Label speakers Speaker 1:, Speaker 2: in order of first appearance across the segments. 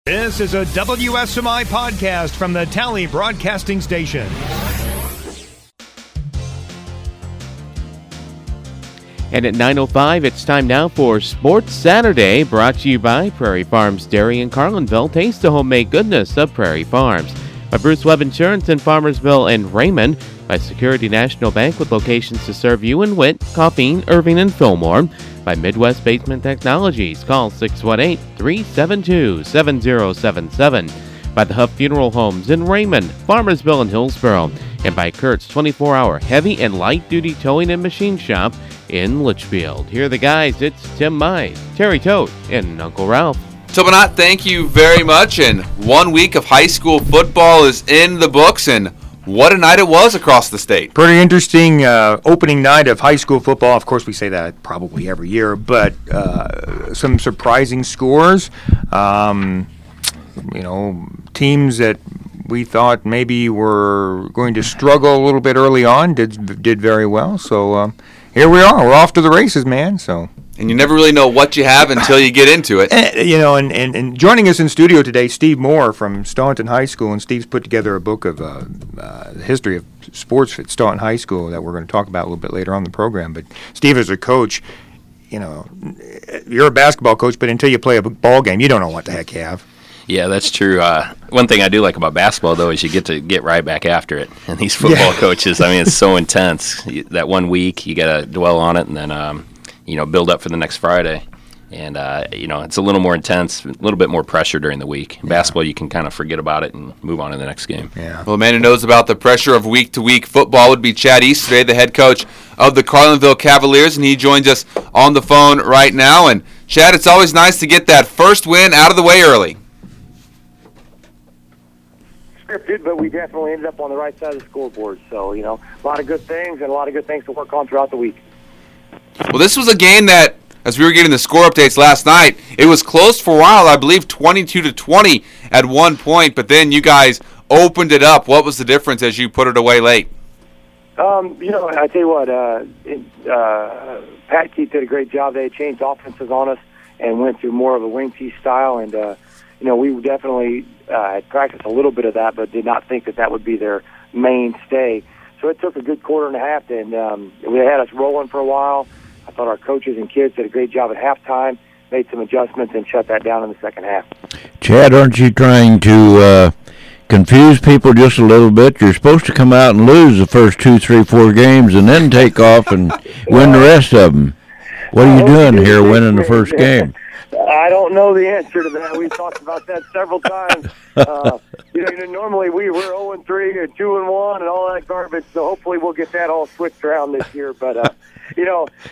Speaker 1: This is a WSMI podcast from the Tally Broadcasting Station.
Speaker 2: And at 9:05, it's time now for Sports Saturday, brought to you by Prairie Farms Dairy in Carlinville. Taste the homemade goodness of Prairie Farms. By Bruce Webb Insurance in Farmersville and Raymond. By Security National Bank with locations to serve you in Witt, Coffeen, Irving, and Fillmore. By Midwest Basement Technologies. Call 618-372-7077. By the Huff Funeral Homes in Raymond, Farmersville, and Hillsboro. And by Kurt's 24-hour heavy and light-duty towing and machine shop in Litchfield. Here are the guys. It's Tim Mize, Terry Tote, and Uncle Ralph.
Speaker 3: Tobinat, thank you very much. And 1 week of high school football is in the books, and what a night it was across the state.
Speaker 4: Pretty interesting opening night of high school football. Of course, we say that probably every year, but some surprising scores. Teams that we thought maybe were going to struggle a little bit early on did very well. So here we are. We're off to the races, man.
Speaker 3: And you never really know what you have until you get into it.
Speaker 4: And joining us in studio today, Steve Moore from Staunton High School. And Steve's put together a book of the history of sports at Staunton High School that we're going to talk about a little bit later on in the program. But Steve, as a coach, you're a basketball coach, but until you play a ball game, you don't know what the heck you have.
Speaker 5: Yeah, that's true. One thing I do like about basketball, though, is you get to get right back after it. And these football coaches, it's so intense. That 1 week, you got to dwell on it and then build up for the next Friday. And, it's a little more intense, a little bit more pressure during the week. In basketball, you can kind of forget about it and move on to the next game.
Speaker 4: Yeah.
Speaker 3: Well, a man who knows about the pressure of week-to-week football would be Chad Easterday, the head coach of the Carlinville Cavaliers, and he joins us on the phone right now. And, Chad, it's always nice to get that first win out of the way early.
Speaker 6: Scripted, but we definitely ended up on the right side of the scoreboard. So, a lot of good things and a lot of good things to work on throughout the week.
Speaker 3: Well, this was a game that, as we were getting the score updates last night, it was close for a while, I believe 22-20 at one point, but then you guys opened it up. What was the difference as you put it away late?
Speaker 6: I tell you what, Pat Keith did a great job. They changed offenses on us and went to more of a wing T style, and we definitely had practiced a little bit of that, but did not think that would be their mainstay. So it took a good quarter and a half, and they had us rolling for a while. I thought our coaches and kids did a great job at halftime, made some adjustments, and shut that down in the second half.
Speaker 7: Chad, aren't you trying to confuse people just a little bit? You're supposed to come out and lose the first 2, 3, 4 games and then take off and win the rest of them. What are you doing here winning the first game?
Speaker 6: I don't know the answer to that. We've talked about that several times. Normally we were 0-3 and 2-1 and all that garbage, so hopefully we'll get that all switched around this year. But, we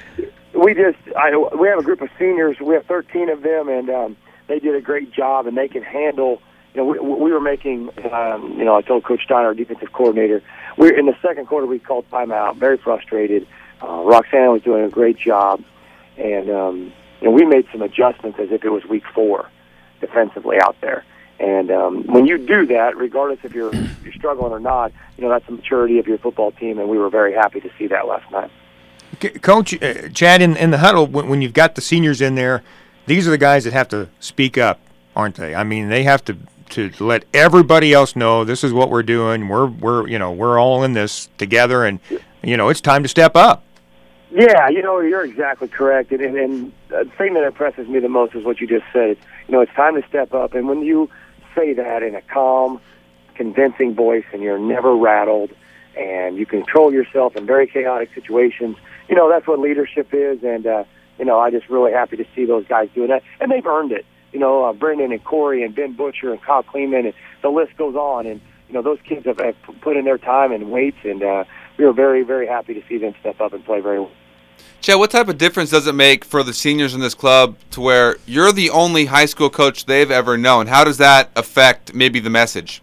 Speaker 6: have a group of seniors. We have 13 of them, and they did a great job, and they can handle we were making, I told Coach Steiner, our defensive coordinator, in the second quarter we called timeout, very frustrated. Roxanne was doing a great job, and we made some adjustments as if it was week 4 defensively out there. And when you do that, regardless if you're struggling or not, that's the maturity of your football team, and we were very happy to see that last night.
Speaker 4: Coach, Chad, in the huddle, when you've got the seniors in there, these are the guys that have to speak up, aren't they? I mean, they have to let everybody else know this is what we're doing. We're all in this together, and it's time to step up.
Speaker 6: Yeah, you're exactly correct. And the thing that impresses me the most is what you just said. It's time to step up. And when you say that in a calm, convincing voice and you're never rattled and you control yourself in very chaotic situations, that's what leadership is. And, I'm just really happy to see those guys doing that. And they've earned it. Brendan and Corey and Ben Butcher and Kyle Kleeman, and the list goes on. And, those kids have put in their time and weights, and we were very, very happy to see them step up and play very well.
Speaker 3: Chad, what type of difference does it make for the seniors in this club to where you're the only high school coach they've ever known? How does that affect maybe the message?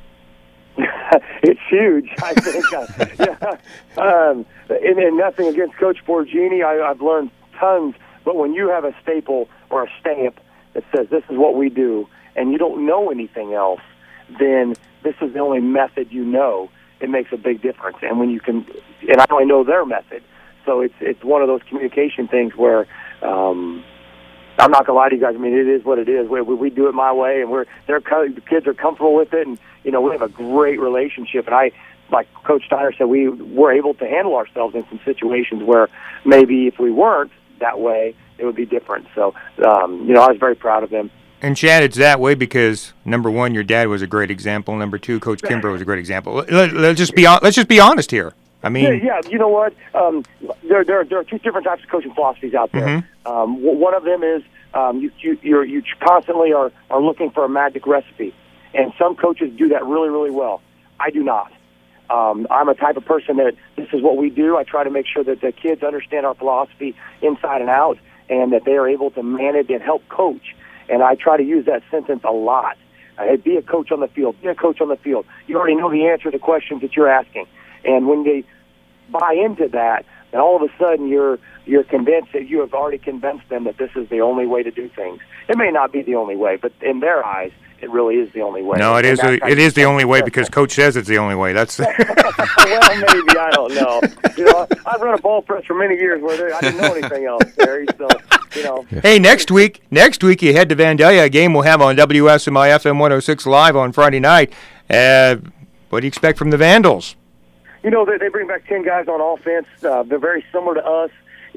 Speaker 6: It's huge, I think. And nothing against Coach Borgini. I've learned tons. But when you have a staple or a stamp that says this is what we do, and you don't know anything else, then this is the only method you know. It makes a big difference. And when you can, and I only know their method. So it's one of those communication things where I'm not gonna lie to you guys. I mean, it is what it is. We do it my way, and the kids are comfortable with it, and we have a great relationship. And like Coach Steiner said, we were able to handle ourselves in some situations where maybe if we weren't that way, it would be different. So, I was very proud of them.
Speaker 4: And Chad, it's that way because number one, your dad was a great example. Number two, Coach Kimbrough was a great example. Let's just be honest here. I mean,
Speaker 6: yeah. You know what? There are two different types of coaching philosophies out there.
Speaker 4: Mm-hmm.
Speaker 6: One of them is you constantly are looking for a magic recipe, and some coaches do that really, really well. I do not. I'm a type of person that this is what we do. I try to make sure that the kids understand our philosophy inside and out, and that they are able to manage and help coach. And I try to use that sentence a lot. Be a coach on the field. Be a coach on the field. You already know the answer to the questions that you're asking. And when they buy into that, then all of a sudden you're convinced that you have already convinced them that this is the only way to do things. It may not be the only way, but in their eyes, it really is the only way.
Speaker 4: No, it is. It is the only way because Coach says it's the only way. That's
Speaker 6: well, maybe I don't know. I've run a ball press for many years where I didn't know anything else, Terry. So.
Speaker 4: Hey, next week you head to Vandalia, a game we'll have on WSMI FM 106 live on Friday night. What do you expect from the Vandals?
Speaker 6: They bring back 10 guys on offense. They're very similar to us.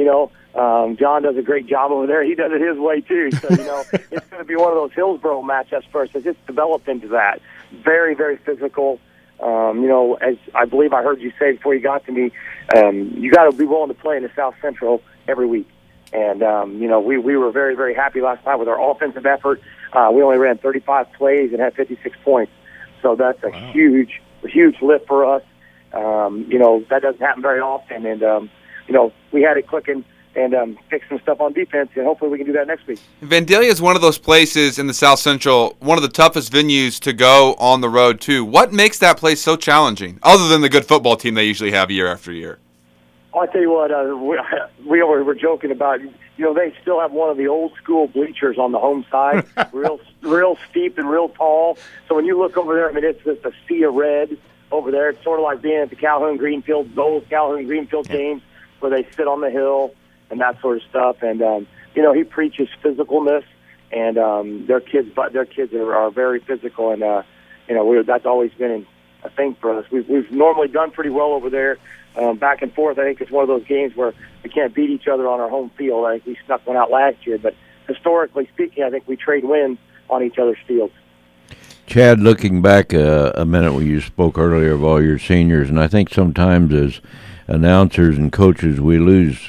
Speaker 6: John does a great job over there. He does it his way, too. So, it's going to be one of those Hillsborough matchups for us. It's developed into that. Very, very physical. As I believe I heard you say before you got to me, you got to be willing to play in the South Central every week. And, we were very, very happy last night with our offensive effort. We only ran 35 plays and had 56 points. So that's a huge lift for us. That doesn't happen very often. And, we had it clicking and fix some stuff on defense, and hopefully we can do that next week.
Speaker 3: Vandalia is one of those places in the South Central, one of the toughest venues to go on the road to. What makes that place so challenging, other than the good football team they usually have year after year?
Speaker 6: I'll tell you what, we were joking about, they still have one of the old school bleachers on the home side, real steep and real tall. So when you look over there, it's just a sea of red over there. It's sort of like being at the the old Calhoun Greenfield games where they sit on the hill and that sort of stuff. And, he preaches physicalness, and their kids are very physical. And, that's always been a thing for us. We've normally done pretty well over there. Back and forth, I think it's one of those games where we can't beat each other on our home field. I think we snuck one out last year, but historically speaking, I think we trade wins on each other's fields.
Speaker 7: Chad, looking back a minute when you spoke earlier of all your seniors, and I think sometimes as announcers and coaches we lose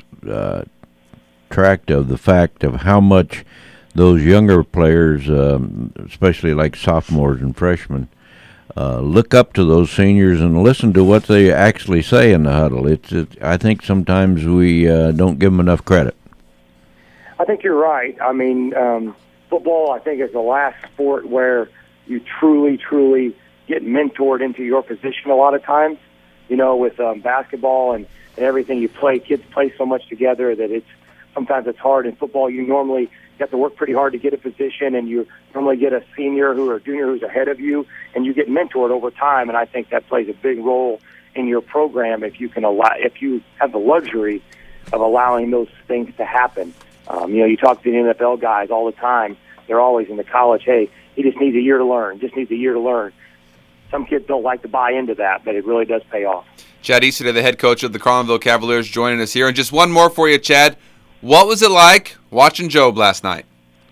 Speaker 7: track of the fact of how much those younger players, especially like sophomores and freshmen, look up to those seniors and listen to what they actually say in the huddle. I think sometimes we don't give them enough credit.
Speaker 6: I think you're right. I mean, football, I think, is the last sport where you truly, truly get mentored into your position a lot of times. With basketball and everything you play, kids play so much together that sometimes it's hard. In football, you normally have to work pretty hard to get a position, and you normally get a senior or a junior who's ahead of you, and you get mentored over time. And I think that plays a big role in your program if you have the luxury of allowing those things to happen. You talk to the NFL guys all the time. They're always in the college, hey, he just needs a year to learn, Some kids don't like to buy into that, but it really does pay off.
Speaker 3: Chad Easter, the head coach of the Carlinville Cavaliers, joining us here. And just one more for you, Chad. What was it like watching Job last night?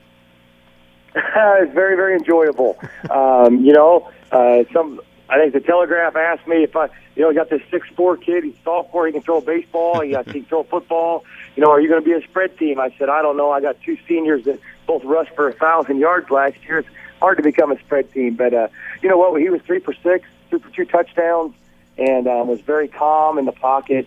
Speaker 6: It's very, very enjoyable. I think the Telegraph asked me if I got this 6'4" kid, he's sophomore, he can throw a baseball, he can throw a football. Are you going to be a spread team? I said, I don't know. I got two seniors that both rushed for 1,000 yards last year. It's hard to become a spread team. But you know what? He was 3 for 6, 2 for 2 touchdowns, and was very calm in the pocket.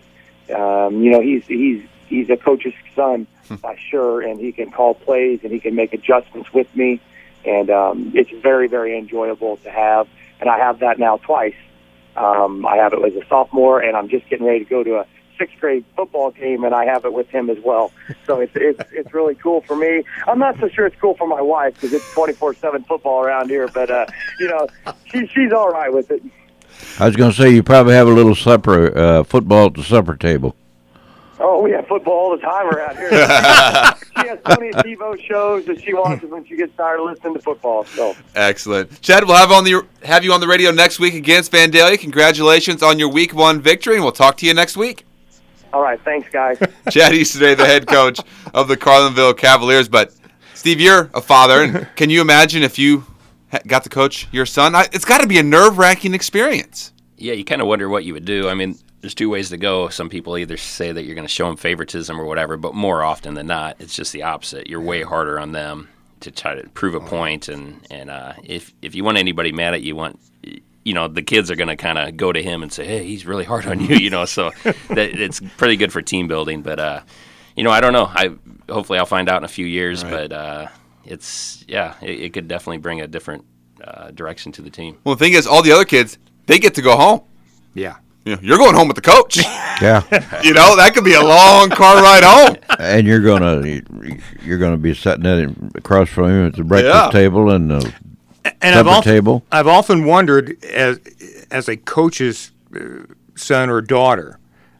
Speaker 6: He's a coach's son, by sure, and he can call plays and he can make adjustments with me. And it's very, very enjoyable to have. And I have that now twice. I have it as a sophomore, and I'm just getting ready to go to a 6th grade football game, and I have it with him as well. So it's really cool for me. I'm not so sure it's cool for my wife because it's 24/7 football around here, but she's all right with it.
Speaker 7: I was going to say you probably have a little supper football at the supper table.
Speaker 6: Oh, we have football all the time around here. She has plenty of TiVo shows that she watches when she gets tired of listening to football. So
Speaker 3: Excellent. Chad, we'll have you on the radio next week against Vandalia. Congratulations on your Week 1 victory, and we'll talk to you next week.
Speaker 6: all right, thanks, guys.
Speaker 3: Chad Easterday, the head coach of the Carlinville Cavaliers. But, Steve, you're a father, and can you imagine if you got to coach your son? It's got to be a nerve-wracking experience.
Speaker 5: Yeah, you kind of wonder what you would do. I mean, there's two ways to go. Some people either say that you're going to show them favoritism or whatever, but more often than not, it's just the opposite. You're way harder on them to try to prove a point, and if you want anybody mad at you, the kids are going to kind of go to him and say, hey, he's really hard on you, so it's pretty good for team building. But, I don't know. Hopefully I'll find out in a few years, right. But it could definitely bring a different direction to the team.
Speaker 3: Well, the thing is, all the other kids, they get to go home.
Speaker 4: Yeah.
Speaker 3: You're going home with the coach.
Speaker 7: Yeah.
Speaker 3: That could be a long car ride home.
Speaker 7: And you're gonna be sitting across from him at the breakfast table and the supper table.
Speaker 4: I've often wondered, as a coach's son or daughter,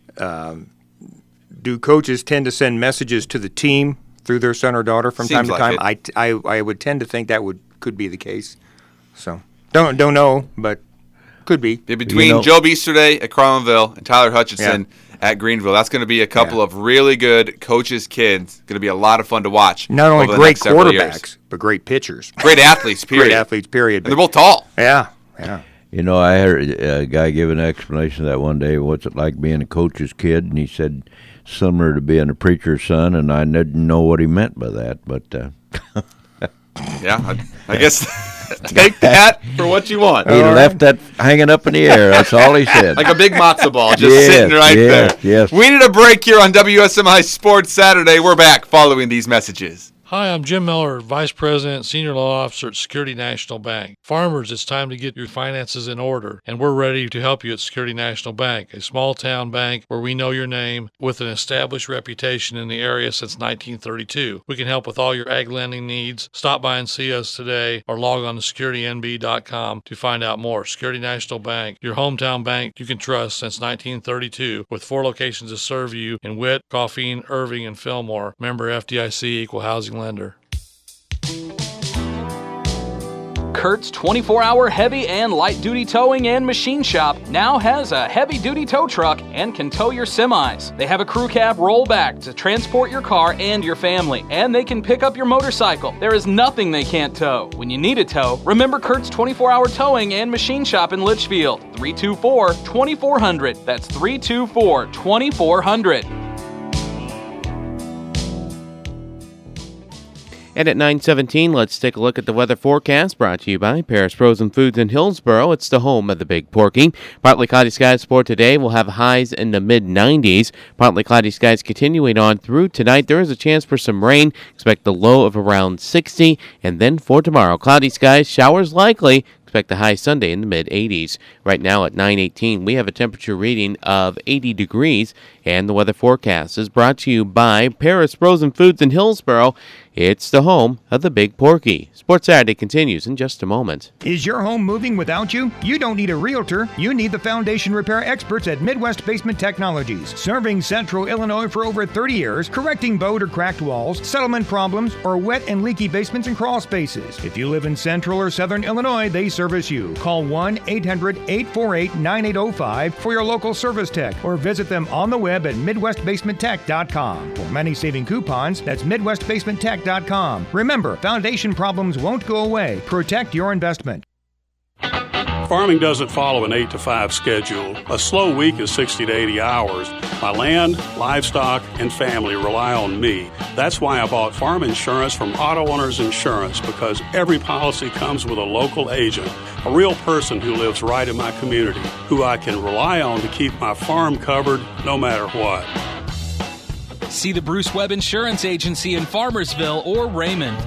Speaker 4: do coaches tend to send messages to the team through their son or daughter from time to time? I would tend to think that could be the case. So don't know, but. Could be.
Speaker 3: Between Joe Easterday at Carlinville and Tyler Hutchinson at Greenville, that's going to be a couple of really good coaches' kids. Going to be a lot of fun to watch.
Speaker 4: Not only great quarterbacks, but great pitchers.
Speaker 3: Great athletes, period.
Speaker 4: And
Speaker 3: they're both tall.
Speaker 4: Yeah.
Speaker 7: I heard a guy give an explanation of that one day. What's it like being a coach's kid? And he said, similar to being a preacher's son, and I didn't know what he meant by that, but...
Speaker 3: Yeah, I guess take that for what you want.
Speaker 7: He left that hanging up in the air. That's all he said.
Speaker 3: Like a big matzo ball just sitting right there.
Speaker 7: Yes.
Speaker 3: We need a break here on WSMI Sports Saturday. We're back following these messages.
Speaker 8: Hi, I'm Jim Miller, Vice President, Senior Law Officer at Security National Bank. Farmers, it's time to get your finances in order, and we're ready to help you at Security National Bank, a small-town bank where we know your name with an established reputation in the area since 1932. We can help with all your ag lending needs. Stop by and see us today or log on to securitynb.com to find out more. Security National Bank, your hometown bank you can trust since 1932, with 4 locations to serve you in Witt, Coffeen, Irving, and Fillmore. Member FDIC, Equal Housing Lender.
Speaker 9: Kurt's 24-hour heavy and light-duty towing and machine shop now has a heavy-duty tow truck and can tow your semis. They have a crew cab rollback to transport your car and your family, and they can pick up your motorcycle. There is nothing they can't tow. When you need a tow, remember Kurt's 24-hour towing and machine shop in Litchfield. 324-2400. That's 324-2400.
Speaker 2: And at 9:17, let's take a look at the weather forecast brought to you by Paris Frozen Foods in Hillsboro. It's the home of the Big Porky. Partly cloudy skies for today. We'll have highs in the mid-90s. Partly cloudy skies continuing on through tonight. There is a chance for some rain. Expect the low of around 60. And then for tomorrow, cloudy skies, showers likely. Expect the high Sunday in the mid-80s. Right now at 9:18, we have a temperature reading of 80 degrees. And the weather forecast is brought to you by Paris Frozen Foods in Hillsboro. It's the home of the Big Porky. Sports Saturday continues in just a moment.
Speaker 1: Is your home moving without you? You don't need a realtor. You need the foundation repair experts at Midwest Basement Technologies. Serving Central Illinois for over 30 years, correcting bowed or cracked walls, settlement problems, or wet and leaky basements and crawl spaces. If you live in Central or Southern Illinois, they service you. Call 1-800-848-9805 for your local service tech or visit them on the web at MidwestBasementTech.com. For many saving coupons, that's MidwestBasementTech.com. Remember, foundation problems won't go away. Protect your investment.
Speaker 10: Farming doesn't follow an 8 to 5 schedule. A slow week is 60 to 80 hours. My land, livestock, and family rely on me. That's why I bought farm insurance from Auto Owners Insurance, because every policy comes with a local agent, a real person who lives right in my community, who I can rely on to keep my farm covered no matter what.
Speaker 11: See the Bruce Webb Insurance Agency in Farmersville or Raymond.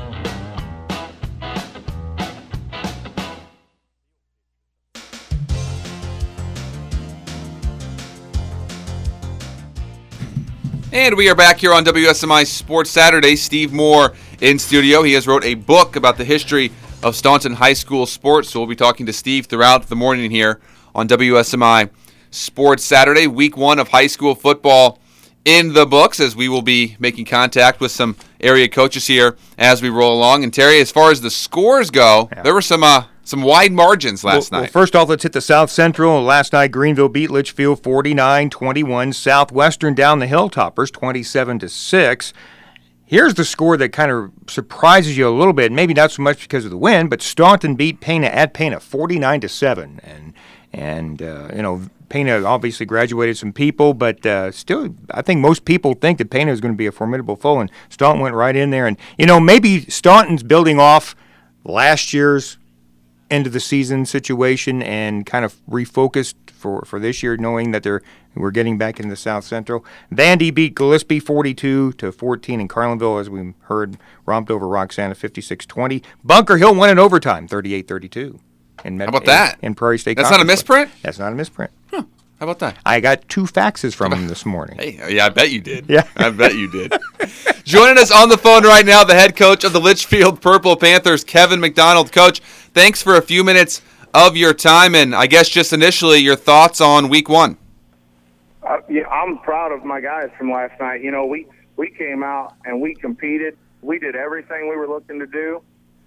Speaker 3: And we are back here on WSMI Sports Saturday. Steve Moore in studio. He has wrote a book about the history of Staunton High School sports. So we'll be talking to Steve throughout the morning here on WSMI Sports Saturday. Week 1 of high school football in the books, as we will be making contact with some area coaches here as we roll along. And Terry, as far as the scores go, there were some wide margins last night.
Speaker 4: Well, first off, let's hit the South Central. Last night, Greenville beat Litchfield 49-21. Southwestern down the Hilltoppers 27-6. Here's the score that kind of surprises you a little bit, maybe not so much because of the win, but Staunton beat Pana at Pana 49-7. And Pana obviously graduated some people, but still, I think most people think that Pana is going to be a formidable foe, and Staunton went right in there. And, maybe Staunton's building off last year's end of the season situation and kind of refocused for this year, knowing that we're getting back into the South Central. Vandy beat Gillespie 42-14, and Carlinville, as we heard, romped over Roxana 56-20. Bunker Hill won in overtime 38-32.
Speaker 3: How about that?
Speaker 4: In Prairie State
Speaker 3: That's
Speaker 4: Conference.
Speaker 3: not a misprint?
Speaker 4: That's not a misprint.
Speaker 3: Huh. How about that?
Speaker 4: I got 2 faxes from him this morning.
Speaker 3: Hey, yeah, I bet you did.
Speaker 4: Yeah.
Speaker 3: I bet you did. Joining us on the phone right now, the head coach of the Litchfield Purple Panthers, Kevin McDonald. Coach, thanks for a few minutes of your time, and I guess just initially your thoughts on week 1.
Speaker 12: I'm proud of my guys from last night. We came out and we competed. We did everything we were looking to do.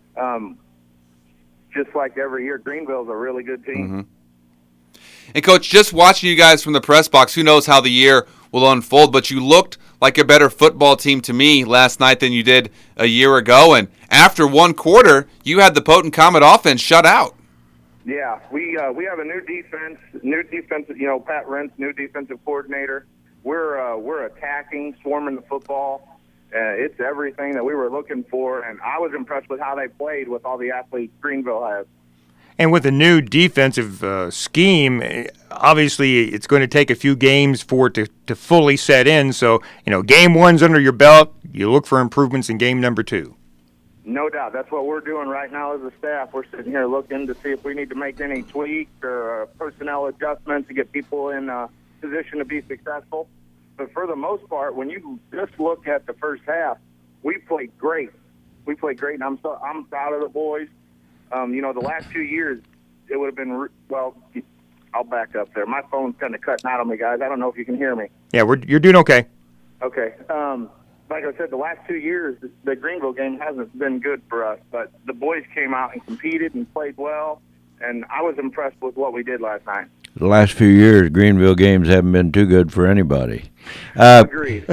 Speaker 12: Just like every year, Greenville's a really good team.
Speaker 3: Mm-hmm. And, Coach, just watching you guys from the press box, who knows how the year will unfold, but you looked like a better football team to me last night than you did a year ago. And after one quarter, you had the Potent Comet offense shut out.
Speaker 12: Yeah, we have a new defense, Pat Rentz, new defensive coordinator. We're attacking, swarming the football. It's everything that we were looking for, and I was impressed with how they played with all the athletes Greenville has.
Speaker 4: And with the new defensive scheme, obviously it's going to take a few games for it to fully set in. So, game 1's under your belt. You look for improvements in game number 2.
Speaker 12: No doubt. That's what we're doing right now as a staff. We're sitting here looking to see if we need to make any tweaks or personnel adjustments to get people in a position to be successful. But for the most part, when you just look at the first half, we played great. And I'm proud of the boys. The last 2 years, it would have been, I'll back up there. My phone's kind of cutting out on me, guys. I don't know if you can hear me.
Speaker 4: Yeah, you're doing okay.
Speaker 12: Okay. Like I said, the last 2 years, the Greenville game hasn't been good for us. But the boys came out and competed and played well, and I was impressed with what we did last night.
Speaker 7: The last few years, Greenville games haven't been too good for anybody.
Speaker 12: Agreed.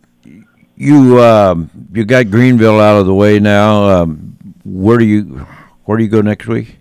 Speaker 7: You got Greenville out of the way now. Where do you go next week?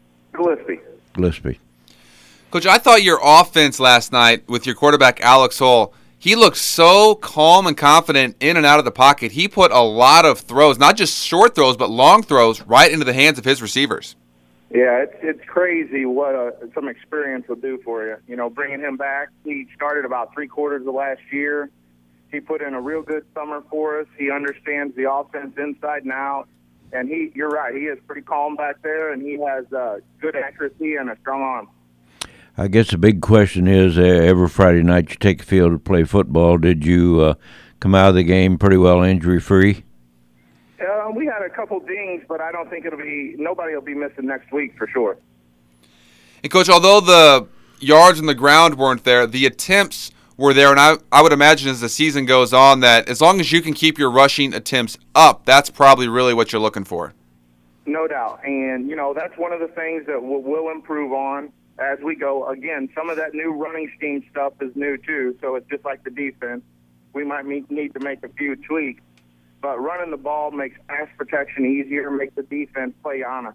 Speaker 7: Gillespie.
Speaker 3: Coach, I thought your offense last night with your quarterback Alex Hull, he looked so calm and confident in and out of the pocket. He put a lot of throws, not just short throws, but long throws right into the hands of his receivers.
Speaker 12: Yeah, it's crazy what some experience will do for you. Bringing him back, he started about 3/4 of last year. He put in a real good summer for us. He understands the offense inside and out. And you're right, he is pretty calm back there, and he has good accuracy and a strong arm.
Speaker 7: I guess the big question is, every Friday night you take the field to play football. Did you come out of the game pretty well injury-free?
Speaker 12: We had a couple dings, but I don't think nobody will be missing next week for sure.
Speaker 3: And, Coach, although the yards on the ground weren't there, the attempts were there, and I would imagine as the season goes on that as long as you can keep your rushing attempts up, that's probably really what you're looking for.
Speaker 12: No doubt. And, that's one of the things that we'll improve on as we go. Again, some of that new running scheme stuff is new too, so it's just like the defense. We might need to make a few tweaks. But running the ball makes pass protection easier, makes the defense play on us.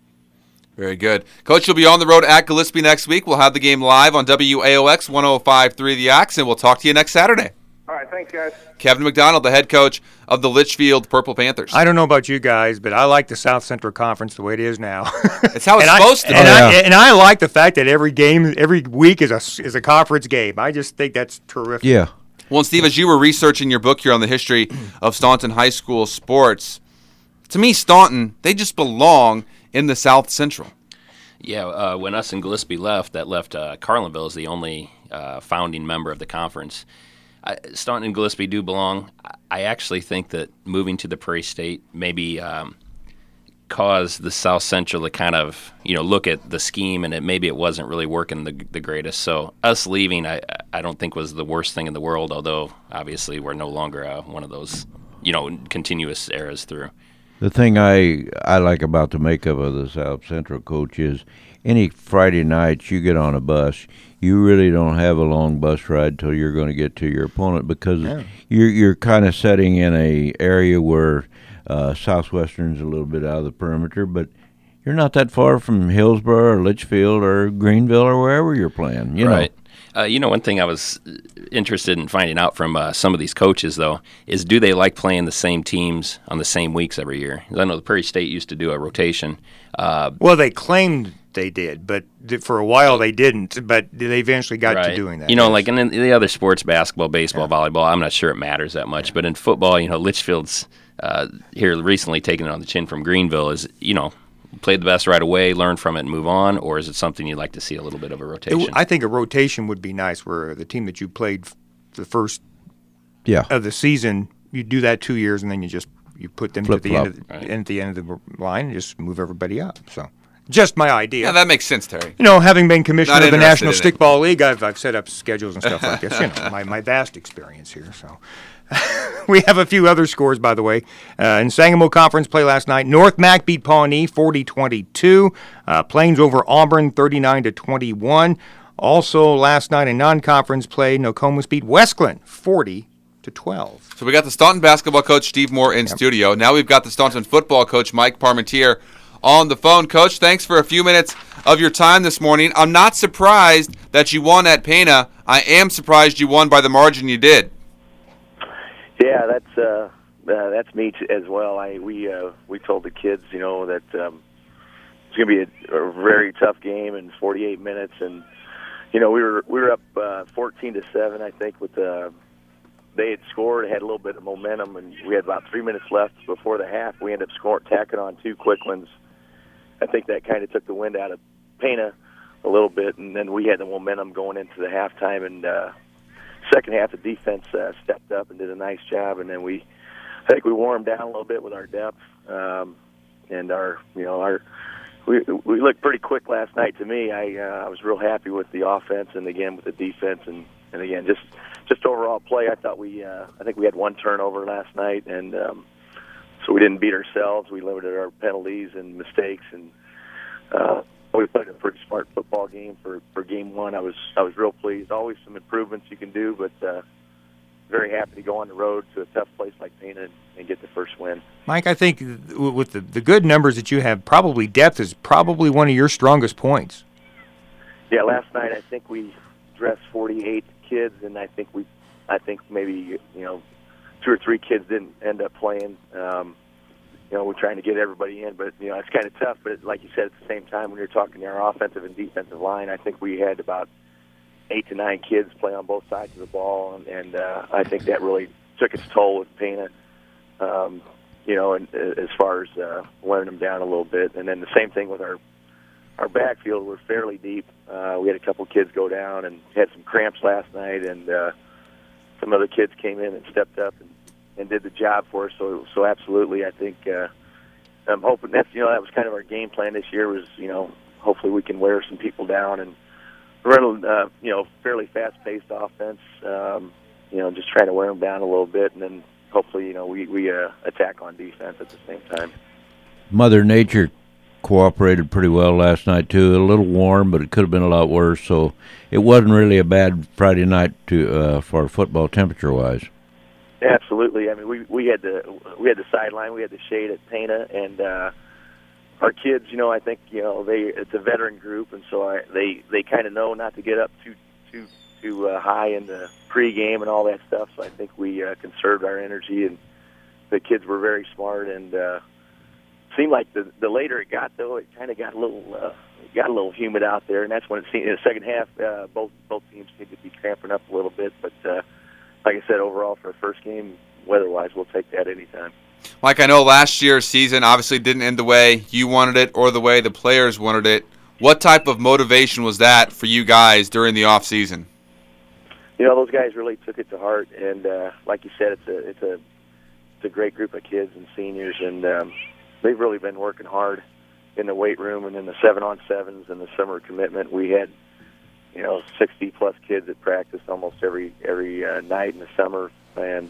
Speaker 3: Very good. Coach, you'll be on the road at Gillespie next week. We'll have the game live on WAOX 105.3 The Ox, and we'll talk to you next Saturday.
Speaker 12: All right, thanks, guys.
Speaker 3: Kevin McDonald, the head coach of the Litchfield Purple Panthers.
Speaker 4: I don't know about you guys, but I like the South Central Conference the way it is now.
Speaker 3: It's how it's supposed to be.
Speaker 4: And I like the fact that every week is a conference game. I just think that's terrific.
Speaker 7: Yeah.
Speaker 3: Well, and Steve, as you were researching your book here on the history of Staunton High School sports, to me, Staunton, they just belong in the South Central.
Speaker 5: Yeah, when us and Gillespie left, Carlinville as the only founding member of the conference. Staunton and Gillespie do belong. I actually think that moving to the Prairie State maybe caused the South Central to kind of, look at the scheme, and maybe it wasn't really working the greatest. So us leaving, I don't think was the worst thing in the world, although obviously we're no longer one of those, continuous eras through.
Speaker 7: The thing I like about the makeup of the South Central, Coach, is any Friday nights you get on a bus, you really don't have a long bus ride till you're going to get to your opponent, because you're kind of setting in a area where Southwestern's a little bit out of the perimeter, but you're not that far from Hillsborough or Litchfield or Greenville or wherever you're playing.
Speaker 5: Right. One thing I was interested in finding out from some of these coaches, though, is do they like playing the same teams on the same weeks every year? I know the Prairie State used to do a rotation.
Speaker 4: Well, they claimed they did, but for a while they didn't, but they eventually got to doing that.
Speaker 5: Like in the other sports, basketball, baseball, volleyball, I'm not sure it matters that much. But in football, Litchfield's here recently taking it on the chin from Greenville is, play the best right away, learn from it, and move on, or is it something you'd like to see a little bit of a rotation?
Speaker 4: I think a rotation would be nice, where the team that you played the first of the season, you do that 2 years, and then you put them at the end of the line and just move everybody up. So, just my idea.
Speaker 3: Yeah, that makes sense, Terry.
Speaker 4: Having been commissioner of the National Stickball League, I've set up schedules and stuff like this. My vast experience here. So. We have a few other scores, by the way. In Sangamo Conference play last night, North Mac beat Pawnee 40-22. Plains over Auburn 39-21. Also last night in non-conference play, Nokomis beat Westglen 40-12.
Speaker 3: So we got the Staunton basketball coach Steve Moore in studio. Now we've got the Staunton football coach Mike Parmentier on the phone. Coach, thanks for a few minutes of your time this morning. I'm not surprised that you won at Pana. I am surprised you won by the margin you did.
Speaker 6: Yeah, that's me as well. We told the kids, that it's going to be a very tough game in 48 minutes, and we were up 14-7, I think. They had scored, had a little bit of momentum, and we had about 3 minutes left before the half. We ended up tacking on 2 quick ones. I think that kind of took the wind out of Pana a little bit, and then we had the momentum going into the halftime, and second half, the defense stepped up and did a nice job, and then I think we wore them down a little bit with our depth, and we looked pretty quick last night. To me, I was real happy with the offense, and again with the defense, and again just overall play. I think we had 1 turnover last night, and so we didn't beat ourselves. We limited our penalties and mistakes, and we played a pretty smart football game for game 1. I was real pleased. Always some improvements you can do, but very happy to go on the road to a tough place like Pana and get the first win.
Speaker 4: Mike, I think with the good numbers that you have, probably depth is probably one of your strongest points.
Speaker 6: Yeah, last night I think we dressed 48 kids, and I think maybe 2 or 3 kids didn't end up playing. We're trying to get everybody in, but it's kind of tough. But like you said, at the same time, when you're talking our offensive and defensive line, I think we had about 8 to 9 kids play on both sides of the ball, and I think that really took its toll with Pana. And as far as wearing them down a little bit, and then the same thing with our backfield. We're fairly deep. We had a couple kids go down and had some cramps last night, and some other kids came in and stepped up and did the job for us. So absolutely, I think I'm hoping that was kind of our game plan this year. Was hopefully we can wear some people down and run fairly fast-paced offense. Just trying to wear them down a little bit, and then hopefully we attack on defense at the same time.
Speaker 7: Mother Nature cooperated pretty well last night too. A little warm, but it could have been a lot worse. So it wasn't really a bad Friday night for football temperature-wise.
Speaker 6: Absolutely. I mean, we had the sideline, we had the shade at Pana, and our kids, I think it's a veteran group, and so they kind of know not to get up too high in the pregame and all that stuff. So I think we conserved our energy, and the kids were very smart. And seemed like the later it got, though, it kind of got a little humid out there, and that's when it seemed in the second half both teams seemed to be cramping up a little bit, but. Like I said, overall for a first game, weather-wise, we'll take that anytime.
Speaker 3: Mike, I know last year's season obviously didn't end the way you wanted it or the way the players wanted it. What type of motivation was that for you guys during the off season?
Speaker 6: Those guys really took it to heart, and like you said, it's a great group of kids and seniors, and they've really been working hard in the weight room and in the 7-on-7s and the summer commitment. We had 60 plus kids at practice almost every night in the summer, and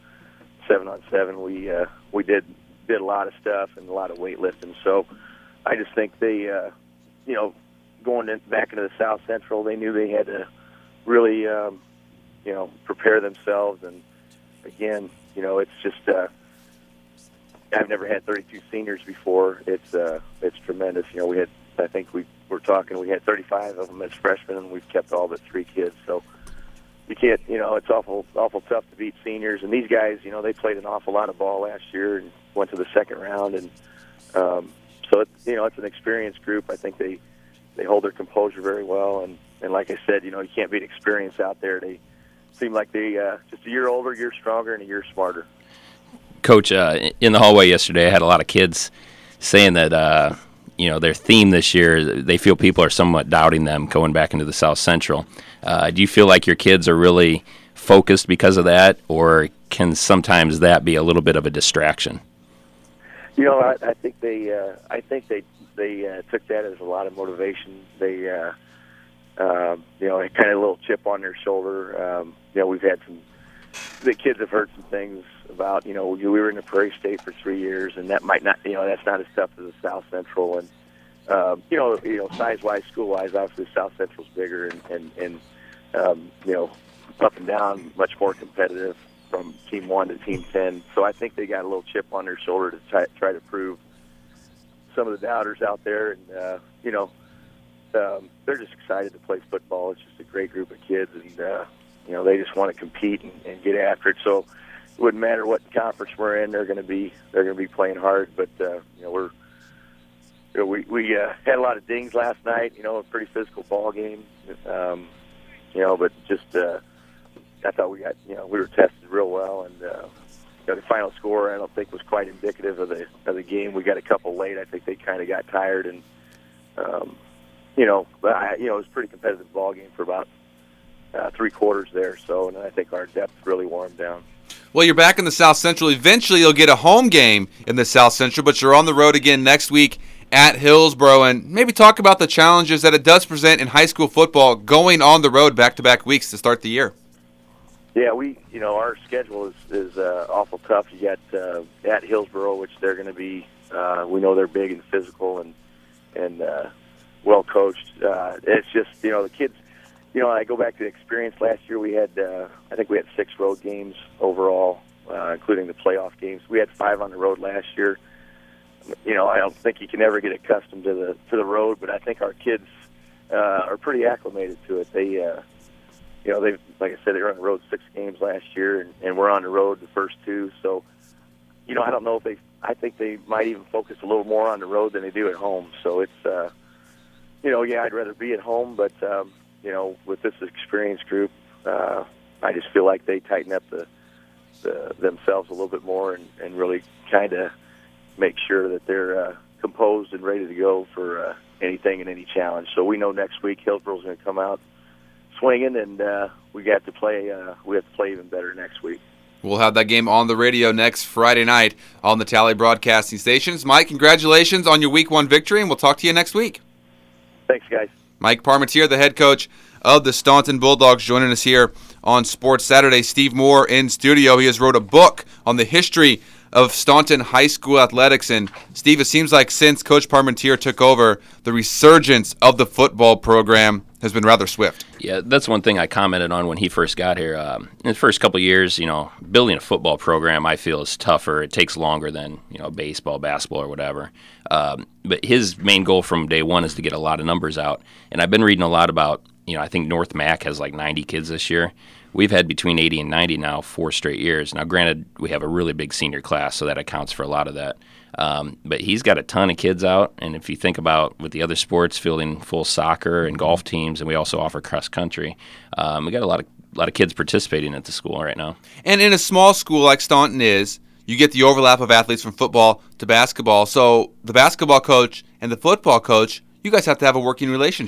Speaker 6: 7-on-7 we did a lot of stuff and a lot of weightlifting. So I just think they going back into the South Central, they knew they had to really prepare themselves. And again, it's just I've never had 32 seniors before. It's tremendous. We had, I think we had 35 of them as freshmen, and we've kept all but 3 kids. So you can't, it's awful tough to beat seniors. And these guys, they played an awful lot of ball last year and went to the second round. And so it's an experienced group. I think they hold their composure very well. And like I said, you can't beat experience out there. They seem like they just a year older, a year stronger, and a year smarter.
Speaker 5: Coach, in the hallway yesterday, I had a lot of kids saying that, their theme this year, they feel people are somewhat doubting them going back into the South Central. Do you feel like your kids are really focused because of that, or can sometimes that be a little bit of a distraction?
Speaker 6: I think they took that as a lot of motivation. They, kind of a little chip on their shoulder. We've had the kids have heard some things about, we were in the Prairie State for 3 years, and that might not, that's not as tough as the South Central. And, size-wise, school-wise, obviously South Central's bigger and up and down, much more competitive from Team 1 to Team 10. So I think they got a little chip on their shoulder to try to prove some of the doubters out there. And, they're just excited to play football. It's just a great group of kids, and, they just want to compete and get after it. So it wouldn't matter what conference we're in; they're going to be playing hard. But we had a lot of dings last night. A pretty physical ball game. But just I thought we were tested real well, and the final score I don't think was quite indicative of the game. We got a couple late. I think they kind of got tired, and it was a pretty competitive ball game for about 3 quarters there. So, and I think our depth really wore them down.
Speaker 3: Well, you're back in the South Central. Eventually, you'll get a home game in the South Central, but you're on the road again next week at Hillsboro. And maybe talk about the challenges that it does present in high school football going on the road back-to-back weeks to start the year.
Speaker 6: Yeah, our schedule is awful tough. You got at Hillsboro, which they're going to be. We know they're big and physical and well coached. It's just the kids. I go back to the experience last year. We had I think we had 6 road games overall, including the playoff games. We had 5 on the road last year. I don't think you can ever get accustomed to the road, but I think our kids are pretty acclimated to it. They they like I said, they were on the road 6 games last year, and we're on the road the first 2. So, I don't know if I think they might even focus a little more on the road than they do at home. So it's, I'd rather be at home, but with this experienced group, I just feel like they tighten up themselves a little bit more and really kind of make sure that they're composed and ready to go for anything and any challenge. So we know next week Hillsboro's going to come out swinging, and we have to play even better next week.
Speaker 3: We'll have that game on the radio next Friday night on the Tally Broadcasting Stations. Mike, congratulations on your Week 1 victory, and we'll talk to you next week.
Speaker 6: Thanks, guys.
Speaker 3: Mike Parmentier, the head coach of the Staunton Bulldogs, joining us here on Sports Saturday. Steve Moore in studio. He has wrote a book on the history of Staunton High School athletics. And, Steve, it seems like since Coach Parmentier took over, the resurgence of the football program has been rather swift.
Speaker 5: Yeah, that's one thing I commented on when he first got here. In the first couple of years, building a football program, I feel, is tougher. It takes longer than, baseball, basketball, or whatever. But his main goal from day one is to get a lot of numbers out. And I've been reading a lot about, I think North Mac has like 90 kids this year. We've had between 80 and 90 now 4 straight years. Now, granted, we have a really big senior class, so that accounts for a lot of that. But he's got a ton of kids out, and if you think about with the other sports, fielding full soccer and golf teams, and we also offer cross country, we got a lot of kids participating at the school right now.
Speaker 3: And in a small school like Staunton is, you get the overlap of athletes from football to basketball. So the basketball coach and the football coach, you guys have to have a working relationship.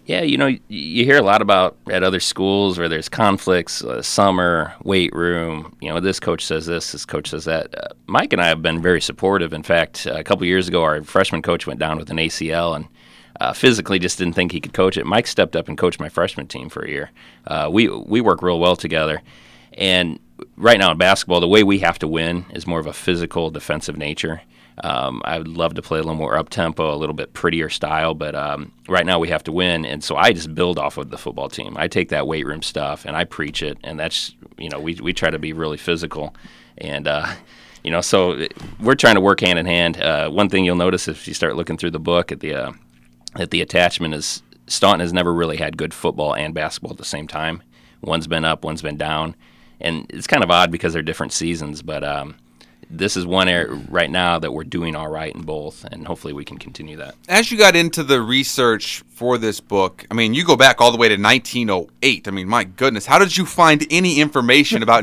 Speaker 5: Yeah, you hear a lot about at other schools where there's conflicts, summer, weight room, this coach says this coach says that. Mike and I have been very supportive. In fact, a couple years ago, our freshman coach went down with an ACL and physically just didn't think he could coach it. Mike stepped up and coached my freshman team for a year. We work real well together. And right now in basketball, the way we have to win is more of a physical, defensive nature. I would love to play a little more up-tempo, a little bit prettier style, but right now we have to win, and so I just build off of the football team. I take that weight room stuff, and I preach it, and that's, we try to be really physical. And, so we're trying to work hand in hand. One thing you'll notice if you start looking through the book at the attachment is Staunton has never really had good football and basketball at the same time. One's been up, one's been down, and it's kind of odd because they're different seasons, but this is one area right now that we're doing all right in both, and hopefully we can continue that.
Speaker 3: As you got into the research for this book, I mean, you go back all the way to 1908. I mean, my goodness, how did you find any information about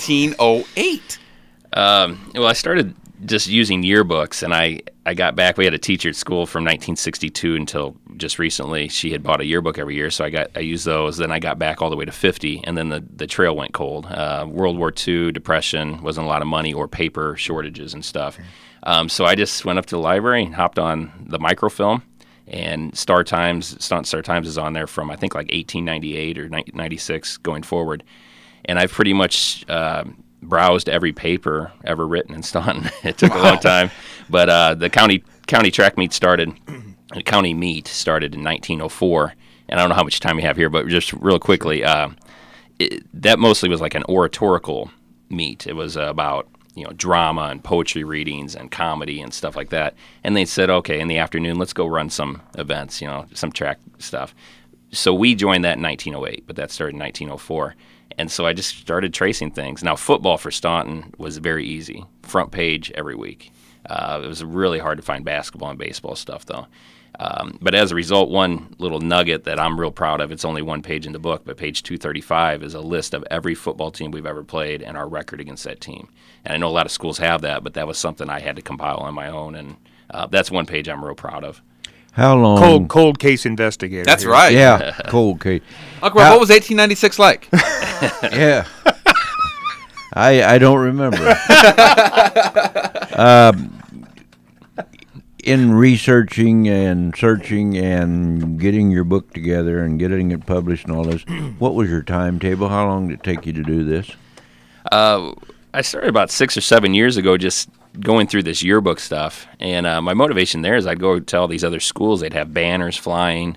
Speaker 3: 1908?
Speaker 5: Well, I started just using yearbooks, and I got back. We had a teacher at school from 1962 until just recently. She had bought a yearbook every year, so I used those. Then I got back all the way to 50, and then the trail went cold. World War II, Depression, wasn't a lot of money or paper shortages and stuff. So I just went up to the library and hopped on the microfilm, and Staunton Star Times is on there from I think like 1898 or 96 going forward, and I've pretty much browsed every paper ever written in Staunton. It took a long time, but the county track meet started. The county meet started in 1904, and I don't know how much time we have here, but just real quickly, that mostly was like an oratorical meet. It was about drama and poetry readings and comedy and stuff like that. And they said, okay, in the afternoon, let's go run some events, some track stuff. So we joined that in 1908, but that started in 1904. And so I just started tracing things. Now, football for Staunton was very easy. Front page every week. It was really hard to find basketball and baseball stuff, though. But as a result, one little nugget that I'm real proud of, it's only one page in the book, but page 235 is a list of every football team we've ever played and our record against that team. And I know a lot of schools have that, but that was something I had to compile on my own, and that's one page I'm real proud of.
Speaker 7: How long?
Speaker 4: Cold case investigator.
Speaker 3: That's
Speaker 4: here.
Speaker 3: right.
Speaker 7: Yeah, cold case.
Speaker 3: Uncle Rob, what was 1896 like?
Speaker 7: Yeah. I don't remember. In researching and searching and getting your book together and getting it published and all this, what was your timetable? How long did it take you to do this?
Speaker 5: I started about 6 or 7 years ago just going through this yearbook stuff. And my motivation there is I'd go to all these other schools. They'd have banners flying.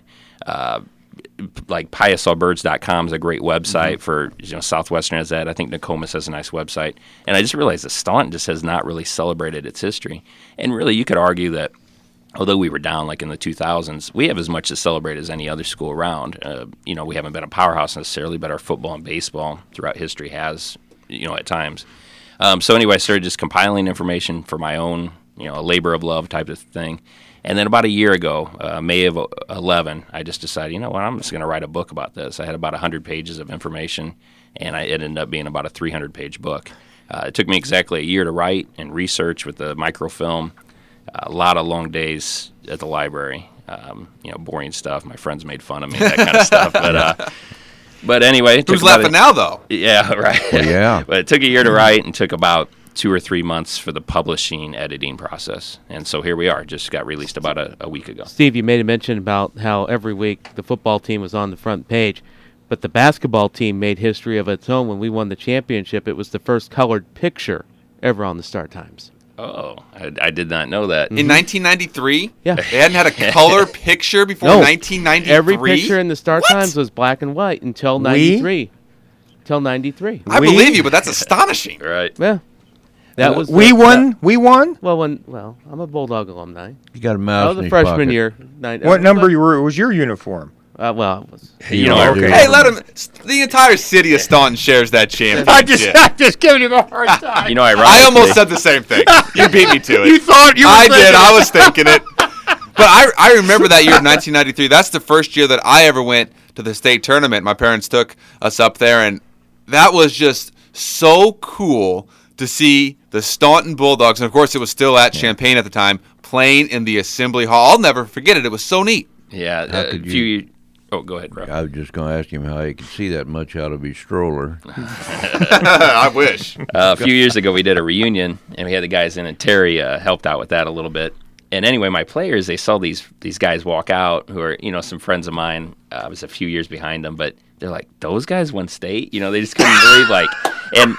Speaker 5: Like piasawbirds.com is a great website for Southwestern has that. I think Nokomis has a nice website. And I just realized that Staunton just has not really celebrated its history. And really, you could argue that although we were down like in the 2000s, we have as much to celebrate as any other school around. We haven't been a powerhouse necessarily, but our football and baseball throughout history has, at times. So anyway, I started just compiling information for my own, a labor of love type of thing. And then about a year ago, May of 11, I just decided, I'm just going to write a book about this. I had about 100 pages of information, and it ended up being about a 300-page book. It took me exactly a year to write and research with the microfilm. A lot of long days at the library, boring stuff. My friends made fun of me, that kind of stuff. But anyway.
Speaker 3: Who's laughing now, though?
Speaker 5: Yeah, right.
Speaker 7: Well, yeah.
Speaker 5: But it took a year to write and took about 2 or 3 months for the publishing, editing process. And so here we are. Just got released about a week ago.
Speaker 2: Steve, you made a mention about how every week the football team was on the front page, but the basketball team made history of its own when we won the championship. It was the first colored picture ever on the Star Times.
Speaker 5: Oh, I did not know that.
Speaker 3: In 1993?
Speaker 2: Yeah.
Speaker 3: They hadn't had a color picture before 1993?
Speaker 2: Every picture in the Star Times was black and white until 93. Till 93.
Speaker 3: I believe you, but that's astonishing.
Speaker 5: Right.
Speaker 2: Yeah. That was
Speaker 4: we won. Well,
Speaker 2: I'm a Bulldog alumni.
Speaker 7: You got a mouse.
Speaker 2: That was the freshman year.
Speaker 4: What number was your uniform?
Speaker 2: It was.
Speaker 3: Hey, let him. The entire city of Staunton shares that championship.
Speaker 4: I'm just giving him a hard time.
Speaker 3: I almost said the same thing. You beat me to it.
Speaker 4: You thought you were
Speaker 3: I did. I was thinking it. But I remember that year, 1993. That's the first year that I ever went to the state tournament. My parents took us up there, and that was just so cool to see the Staunton Bulldogs, and of course it was still at Champaign at the time, playing in the Assembly Hall. I'll never forget it. It was so neat.
Speaker 5: Yeah, a Oh, go ahead, Rob.
Speaker 7: I was just going to ask him how he could see that much out of his stroller.
Speaker 3: I wish.
Speaker 5: A few years ago, we did a reunion, and we had the guys in, and Terry helped out with that a little bit. And anyway, my players, they saw these guys walk out who are, some friends of mine. I was a few years behind them, but they're like, those guys won state? They just couldn't believe, and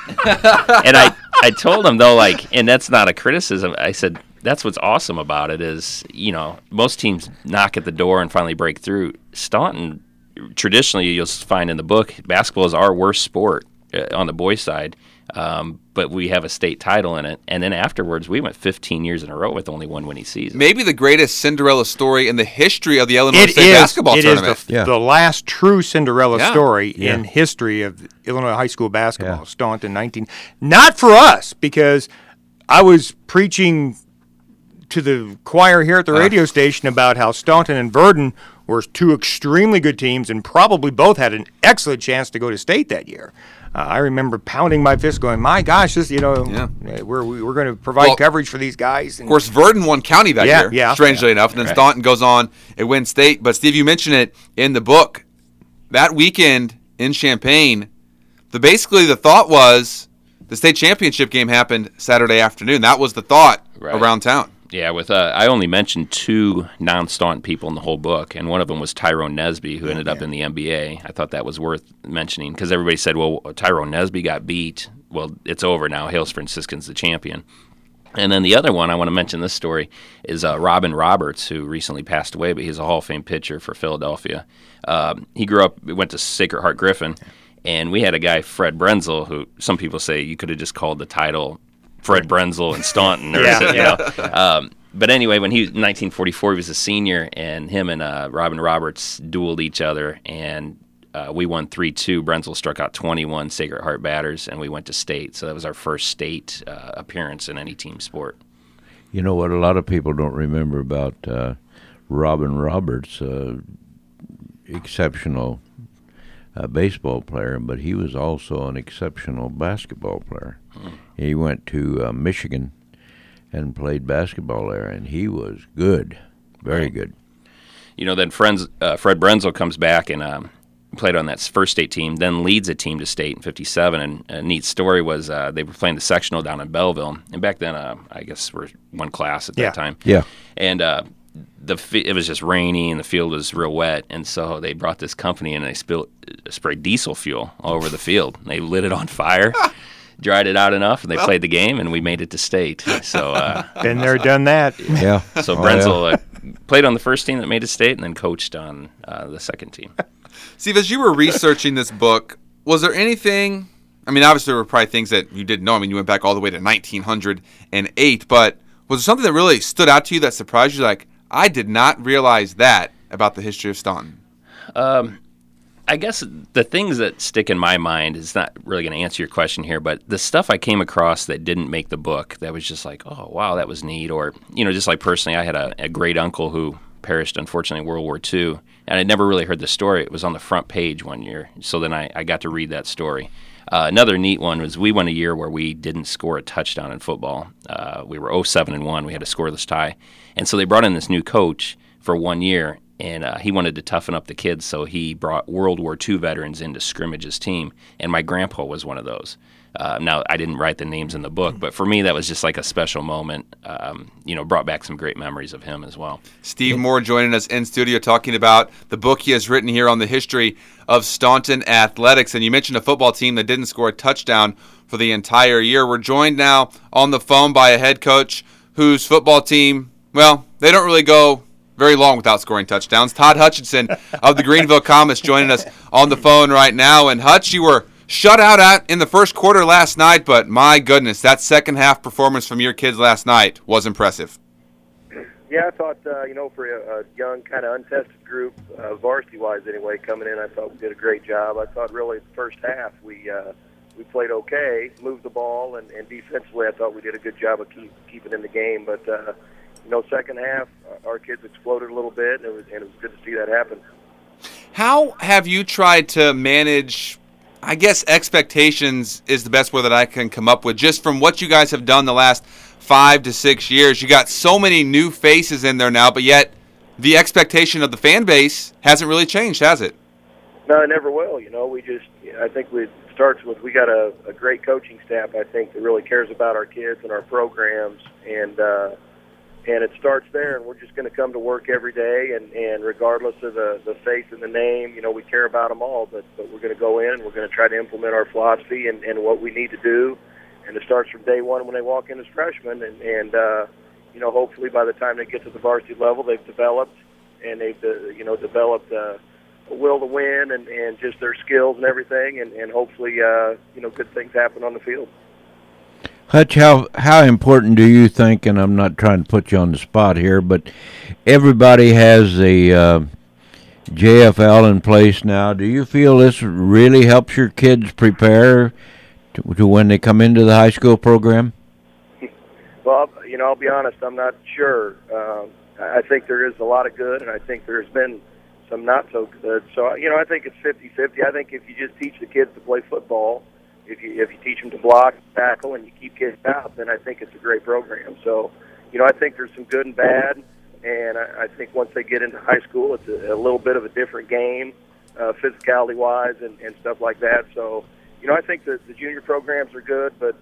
Speaker 5: I told them, though, and that's not a criticism. I said, that's what's awesome about it is, most teams knock at the door and finally break through. Staunton, traditionally, you'll find in the book, basketball is our worst sport on the boys' side, but we have a state title in it. And then afterwards, we went 15 years in a row with only one winning season.
Speaker 3: Maybe the greatest Cinderella story in the history of the Illinois State basketball tournament.
Speaker 4: It is the last true Cinderella story in history of Illinois high school basketball. Staunton 19. Not for us, because I was preaching to the choir here at the radio station about how Staunton and Verdon were two extremely good teams and probably both had an excellent chance to go to state that year. I remember pounding my fist going, my gosh, this, we're going to provide coverage for these guys. And,
Speaker 3: of course, Verdon won county that year, strangely enough, and then Staunton goes on and wins state. But, Steve, you mentioned it in the book. That weekend in Champaign, basically the thought was the state championship game happened Saturday afternoon. That was the thought around town.
Speaker 5: Yeah, I only mentioned two non-Staunton people in the whole book, and one of them was Tyrone Nesby, who ended up in the NBA. I thought that was worth mentioning because everybody said, well, Tyrone Nesby got beat. Well, it's over now. Hales Franciscan's the champion. And then the other one, I want to mention this story, is Robin Roberts, who recently passed away, but he's a Hall of Fame pitcher for Philadelphia. He grew up, went to Sacred Heart Griffin, and we had a guy, Fred Brenzel, who some people say you could have just called the title Fred Brenzel and Staunton. But anyway, when he was in 1944, he was a senior, and him and Robin Roberts dueled each other, and we won 3-2. Brenzel struck out 21 Sacred Heart batters, and we went to state. So that was our first state appearance in any team sport.
Speaker 7: You know what a lot of people don't remember about Robin Roberts, exceptional baseball player, but he was also an exceptional basketball player. He went to Michigan and played basketball there, and he was good, very good.
Speaker 5: Then Fred Brenzel comes back and played on that first state team, then leads a team to state in 57. And a neat story was they were playing the sectional down in Belleville, and back then I guess we're one class at that time.
Speaker 7: Yeah.
Speaker 5: And it was just rainy and the field was real wet, and so they brought this company and they sprayed diesel fuel all over the field. And they lit it on fire. Dried it out enough, and they played the game, and we made it to state. So
Speaker 4: been there, done that.
Speaker 7: Yeah.
Speaker 5: So Brenzel played on the first team that made it state, and then coached on the second team.
Speaker 3: Steve, as you were researching this book, was there anything? I mean, obviously there were probably things that you didn't know. I mean, you went back all the way to 1908, but was there something that really stood out to you that surprised you? Like, I did not realize that about the history of Staunton.
Speaker 5: I guess the things that stick in my mind is not really going to answer your question here, but the stuff I came across that didn't make the book that was just like, oh, wow, that was neat. Or, just like personally, I had a great uncle who perished, unfortunately, in World War II, and I'd never really heard the story. It was on the front page one year, so then I got to read that story. Another neat one was we went a year where we didn't score a touchdown in football. We were 0-7-1. We had a scoreless tie. And so they brought in this new coach for 1 year, and he wanted to toughen up the kids, so he brought World War II veterans in to scrimmage his team, and my grandpa was one of those. Now, I didn't write the names in the book, but for me, that was just like a special moment. Brought back some great memories of him as well.
Speaker 3: Steve Moore joining us in studio talking about the book he has written here on the history of Staunton athletics. And you mentioned a football team that didn't score a touchdown for the entire year. We're joined now on the phone by a head coach whose football team, well, they don't really go very long without scoring touchdowns. Todd Hutchinson of the Greenville Comets joining us on the phone right now. And Hutch, you were shut out in the first quarter last night, but my goodness, that second half performance from your kids last night was impressive.
Speaker 6: Yeah, I thought, for a young, kind of untested group, varsity-wise anyway, coming in, I thought we did a great job. I thought really the first half we played okay, moved the ball, and defensively I thought we did a good job of keeping in the game. But, second half, our kids exploded a little bit, and it was good to see that happen.
Speaker 3: How have you tried to manage, I guess expectations is the best word that I can come up with, just from what you guys have done the last 5 to 6 years? You got so many new faces in there now, but yet the expectation of the fan base hasn't really changed, has it?
Speaker 6: No, it never will. I think it starts with we got a great coaching staff, I think, that really cares about our kids and our programs, and it starts there, and we're just going to come to work every day, and regardless of the face and the name, we care about them all, but we're going to go in and we're going to try to implement our philosophy and what we need to do, and it starts from day one when they walk in as freshmen, and hopefully by the time they get to the varsity level, they've developed, and they've developed a will to win and just their skills and everything, and hopefully good things happen on the field.
Speaker 7: Hutch, how important do you think, and I'm not trying to put you on the spot here, but everybody has a JFL in place now. Do you feel this really helps your kids prepare to when they come into the high school program?
Speaker 6: Well, I'll be honest, I'm not sure. I think there is a lot of good, and I think there's been some not so good. So, I think it's 50-50. I think if you just teach the kids to play football, if you teach them to block, tackle, and you keep kids out, then I think it's a great program. So, I think there's some good and bad, and I think once they get into high school, it's a little bit of a different game, physicality-wise and stuff like that. So, I think the junior programs are good, but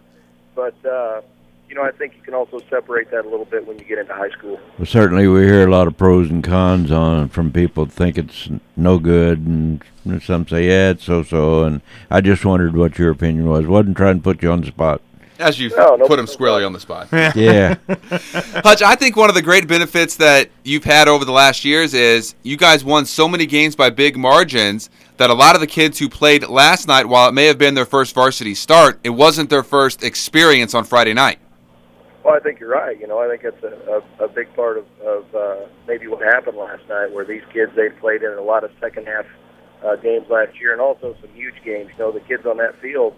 Speaker 6: I think you can also separate that a little bit when you get into high school.
Speaker 7: Well, certainly we hear a lot of pros and cons on from people that think it's no good, and some say, yeah, it's so-so, and I just wondered what your opinion was. Wasn't trying to put you on the spot.
Speaker 3: As you put him squarely on the spot.
Speaker 7: Yeah.
Speaker 3: Hutch, I think one of the great benefits that you've had over the last years is you guys won so many games by big margins that a lot of the kids who played last night, while it may have been their first varsity start, it wasn't their first experience on Friday night.
Speaker 6: Well, I think you're right. I think that's a big part of maybe what happened last night, where these kids, they played in a lot of second-half games last year, and also some huge games. The kids on that field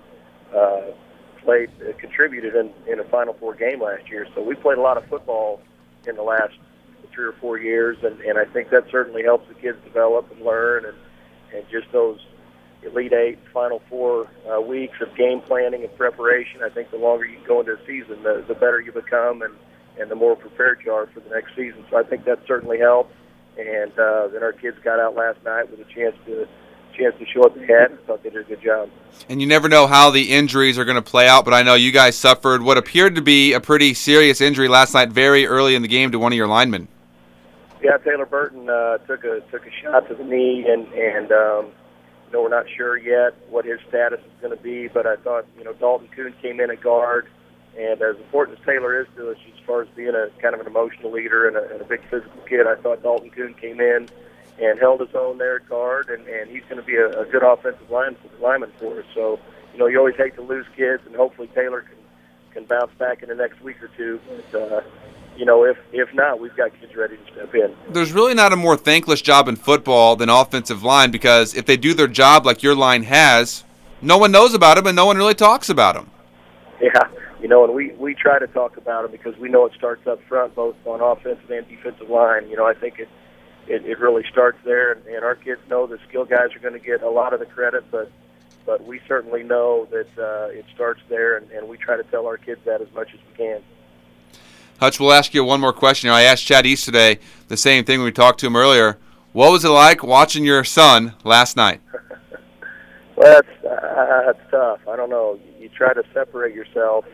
Speaker 6: contributed in a Final Four game last year. So we played a lot of football in the last 3 or 4 years, and I think that certainly helps the kids develop and learn, and just those Elite Eight, Final Four weeks of game planning and preparation. I think the longer you go into a season, the better you become, and the more prepared you are for the next season. So I think that certainly helps. And then our kids got out last night with a chance to show what they had. I thought they did a good job. And
Speaker 3: you never know how the injuries are going to play out, but I know you guys suffered what appeared to be a pretty serious injury last night, very early in the game, to one of your linemen.
Speaker 6: Yeah, Taylor Burton took a shot to the knee, and we're not sure yet what his status is going to be, but I thought, Dalton Kuhn came in at guard, and as important as Taylor is to us as far as being a kind of an emotional leader and a big physical kid, I thought Dalton Kuhn came in and held his own there at guard, and he's going to be a good offensive lineman for us. So, you always hate to lose kids, and hopefully Taylor can bounce back in the next week or two, but if not, we've got kids ready to step in.
Speaker 3: There's really not a more thankless job in football than offensive line, because if they do their job like your line has, no one knows about them and no one really talks about them.
Speaker 6: Yeah, and we try to talk about them because we know it starts up front, both on offensive and defensive line. I think it really starts there, and our kids know the skill guys are going to get a lot of the credit, but we certainly know that it starts there, and we try to tell our kids that as much as we can.
Speaker 3: Hutch, we'll ask you one more question. I asked Chad East today the same thing when we talked to him earlier. What was it like watching your son last night?
Speaker 6: Well, that's tough. I don't know. You try to separate yourself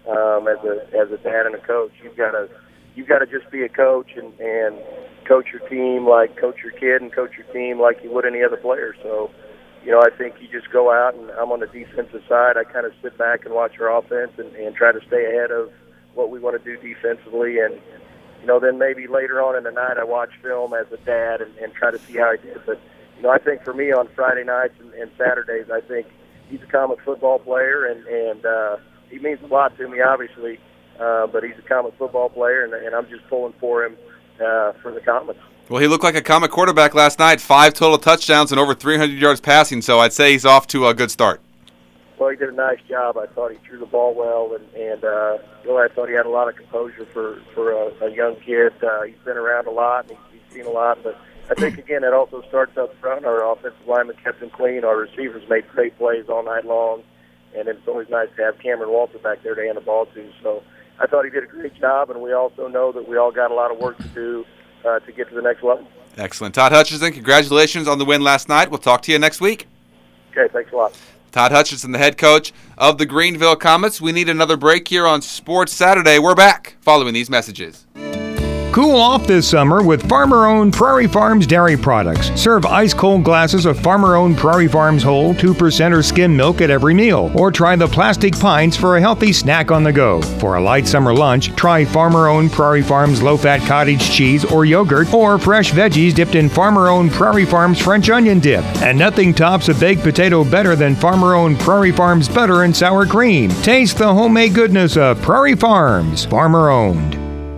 Speaker 6: as a dad and a coach. You've got to just be a coach and coach your team like coach your kid and coach your team like you would any other player. So, I think you just go out, and I'm on the defensive side. I kind of sit back and watch our offense and try to stay ahead of what we want to do defensively, and then maybe later on in the night I watch film as a dad and try to see how he did. But I think for me on Friday nights and Saturdays, I think he's a comic football player, and he means a lot to me, obviously. But he's a comic football player, and I'm just pulling for him for the comics.
Speaker 3: Well, he looked like a comic quarterback last night. 5 total touchdowns and over 300 yards passing. So I'd say he's off to a good start.
Speaker 6: Well, he did a nice job. I thought he threw the ball well, and I thought he had a lot of composure for a young kid. He's been around a lot, and he's seen a lot. But I think, again, it also starts up front. Our offensive linemen kept him clean. Our receivers made great plays all night long, and it's always nice to have Cameron Walter back there to hand the ball to. So I thought he did a great job, and we also know that we all got a lot of work to do to get to the next level.
Speaker 3: Excellent. Todd Hutchinson, congratulations on the win last night. We'll talk to you next week.
Speaker 6: Okay, thanks a lot.
Speaker 3: Todd Hutchinson, the head coach of the Greenville Comets. We need another break here on Sports Saturday. We're back following these messages.
Speaker 1: Cool off this summer with farmer-owned Prairie Farms dairy products. Serve ice-cold glasses of farmer-owned Prairie Farms whole 2% or skim milk at every meal. Or try the plastic pints for a healthy snack on the go. For a light summer lunch, try farmer-owned Prairie Farms low-fat cottage cheese or yogurt, or fresh veggies dipped in farmer-owned Prairie Farms French onion dip. And nothing tops a baked potato better than farmer-owned Prairie Farms butter and sour cream. Taste the homemade goodness of Prairie Farms, farmer-owned.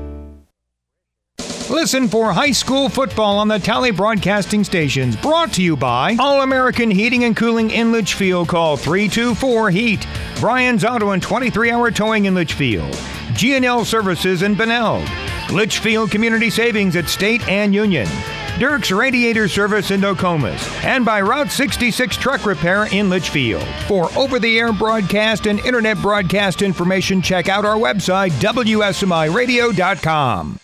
Speaker 1: Listen for high school football on the Tally Broadcasting Stations. Brought to you by All-American Heating and Cooling in Litchfield. Call 324-HEAT. Brian's Auto and 23-hour towing in Litchfield. G&L Services in Beneld. Litchfield Community Savings at State and Union. Dirk's Radiator Service in Nokomis. And by Route 66 Truck Repair in Litchfield. For over-the-air broadcast and internet broadcast information, check out our website, WSMIRadio.com.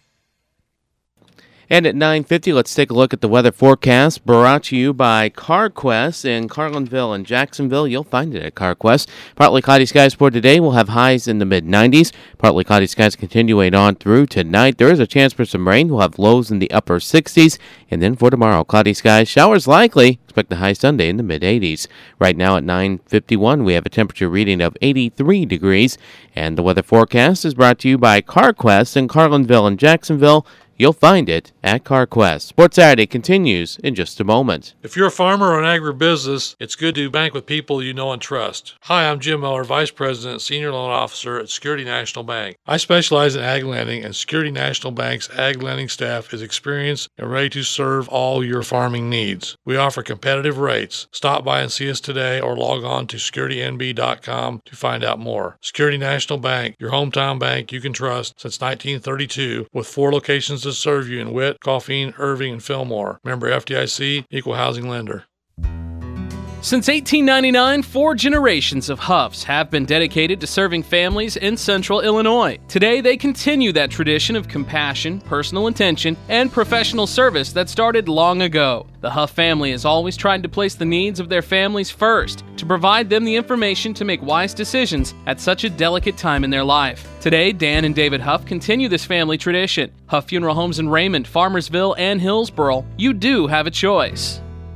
Speaker 2: And at 9:50, let's take a look at the weather forecast brought to you by CarQuest in Carlinville and Jacksonville. You'll find it at CarQuest. Partly cloudy skies for today. We'll have highs in the mid-90s. Partly cloudy skies continuing on through tonight. There is a chance for some rain. We'll have lows in the upper 60s. And then for tomorrow, cloudy skies, showers likely. Expect a high Sunday in the mid-80s. Right now at 9:51, we have a temperature reading of 83 degrees. And the weather forecast is brought to you by CarQuest in Carlinville and Jacksonville. You'll find it at CarQuest. Sports Saturday continues in just a moment.
Speaker 8: If you're a farmer or an agribusiness, it's good to bank with people you know and trust. Hi, I'm Jim Miller, Vice President and Senior Loan Officer at Security National Bank. I specialize in ag lending, and Security National Bank's ag lending staff is experienced and ready to serve all your farming needs. We offer competitive rates. Stop by and see us today or log on to securitynb.com to find out more. Security National Bank, your hometown bank you can trust since 1932, with 4 locations to serve you in Witt, Coffeen, Irving, and Fillmore. Member FDIC, Equal Housing Lender.
Speaker 9: Since 1899, 4 generations of Huffs have been dedicated to serving families in central Illinois. Today, they continue that tradition of compassion, personal attention, and professional service that started long ago. The Huff family has always tried to place the needs of their families first, to provide them the information to make wise decisions at such a delicate time in their life. Today, Dan and David Huff continue this family tradition. Huff Funeral Homes in Raymond, Farmersville, and Hillsboro. You do have a choice.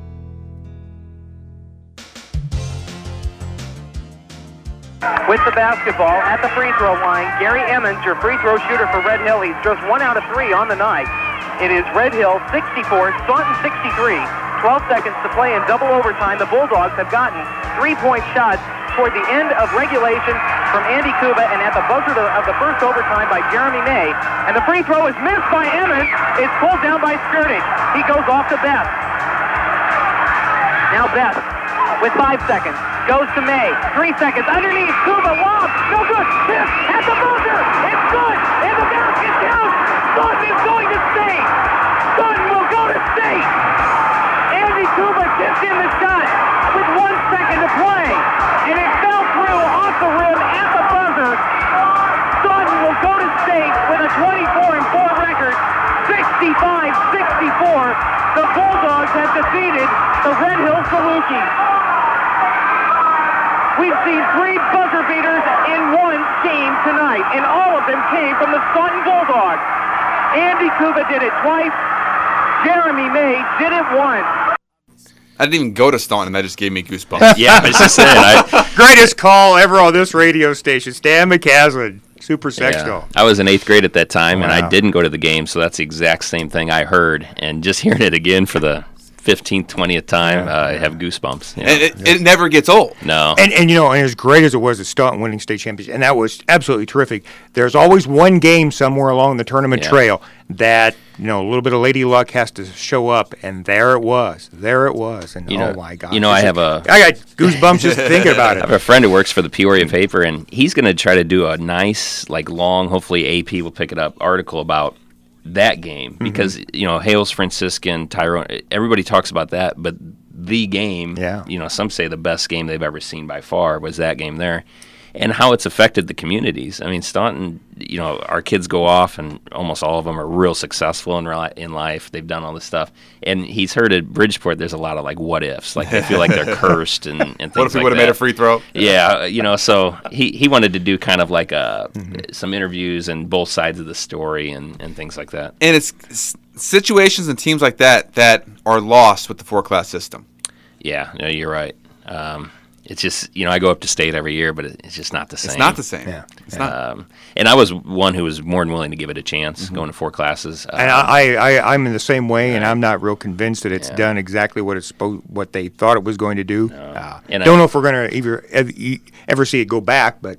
Speaker 13: With the basketball at the free throw line, Gary Emmons, your free throw shooter for Red Hill. He's just 1 out of 3 on the night. It is Red Hill 64, Staunton 63. 12 seconds to play in double overtime. The Bulldogs have gotten 3-point shots toward the end of regulation from Andy Kuba, and at the buzzer of the first overtime by Jeremy May. And the free throw is missed by Emmons. It's pulled down by Skirting. He goes off to Beth. Now Beth with 5 seconds. Goes to May. 3 seconds. Underneath. Kuba. Lob. No good. Tips at the buzzer. It's good. And the basket counts. Staunton is going to state. Staunton will go to state. Andy Kuba tipped in the shot with 1 second to play. And it fell through off the rim at the buzzer. Staunton will go to state with a 24-4 record. 65-64. The Bulldogs have defeated the Red Hill Salukis. We've seen 3 buzzer beaters in one game tonight, and all of them came from the Staunton Bulldogs. Andy Kuba did it twice. Jeremy May did it once.
Speaker 3: I didn't even go to Staunton, and that just gave me goosebumps.
Speaker 5: Yeah, I was just saying.
Speaker 4: Greatest call ever on this radio station. Stan McCaslin, super sectional.
Speaker 5: Yeah. I was in 8th grade at that time, and
Speaker 4: Wow.
Speaker 5: I didn't go to the game, so that's the exact same thing I heard. And just hearing it again for the 15th, 20th time, I have goosebumps.
Speaker 3: And it never gets old.
Speaker 5: No.
Speaker 4: And you know, and as great as it was at Staunton winning state championship, and that was absolutely terrific, there's always one game somewhere along the tournament trail that, you know, a little bit of lady luck has to show up, and there it was. And
Speaker 5: You know,
Speaker 4: oh my God.
Speaker 5: you know, I got
Speaker 4: goosebumps just thinking about it.
Speaker 5: I have a friend who works for the Peoria paper, and he's going to try to do a nice, like long, hopefully AP will pick it up, article about that game, because you know, Hales Franciscan, Tyrone, everybody talks about that, but the game, you know, some say the best game they've ever seen by far was that game there. and how it's affected the communities. I mean, Staunton, our kids go off, and almost all of them are real successful in life. They've done all this stuff. And he's heard at Bridgeport, there's a lot of like what ifs, like they feel like they're cursed and things like that.
Speaker 3: What if he would have made a free throw?
Speaker 5: Yeah, so he wanted to do kind of like some interviews and both sides of the story and things like that.
Speaker 3: And it's situations and teams like that are lost with the 4-class system.
Speaker 5: Yeah, no, you're right. It's just, I go up to state every year, but it's just not the same.
Speaker 3: It's not the same.
Speaker 4: Yeah.
Speaker 3: It's not.
Speaker 5: And I was one who was more than willing to give it a chance, going to 4 classes.
Speaker 4: And I'm in the same way, and I'm not real convinced that it's done exactly what they thought it was going to do. Don't know if we're going to ever see it go back, but...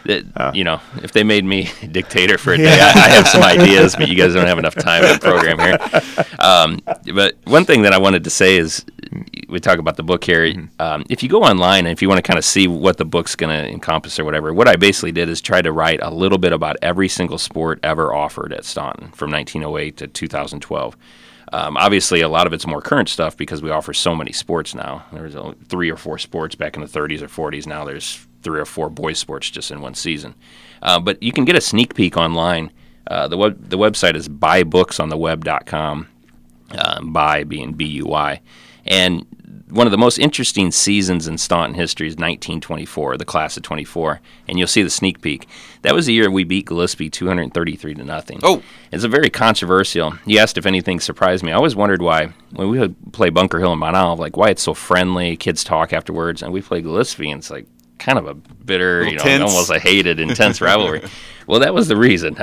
Speaker 5: if they made me dictator for a day, I have some ideas, but you guys don't have enough time in the program here. But one thing that I wanted to say is, we talk about the book here. If you go online and if you want to kind of see what the book's going to encompass or whatever, what I basically did is try to write a little bit about every single sport ever offered at Staunton from 1908 to 2012. Obviously, a lot of it's more current stuff because we offer so many sports now. There was 3 or 4 sports back in the 30s or 40s. Now there's 3 or 4 boys' sports just in one season. But you can get a sneak peek online. The website is buybooksontheweb.com, buy being B-U-Y. And one of the most interesting seasons in Staunton history is 1924, the class of 24, and you'll see the sneak peek. That was the year we beat Gillespie 233-0.
Speaker 3: Oh!
Speaker 5: It's a very controversial. You asked if anything surprised me. I always wondered why, when we would play Bunker Hill and Mount Olive, like why it's so friendly, kids talk afterwards, and we play Gillespie, and it's like kind of a bitter, almost a hated, intense rivalry. Well, that was the reason.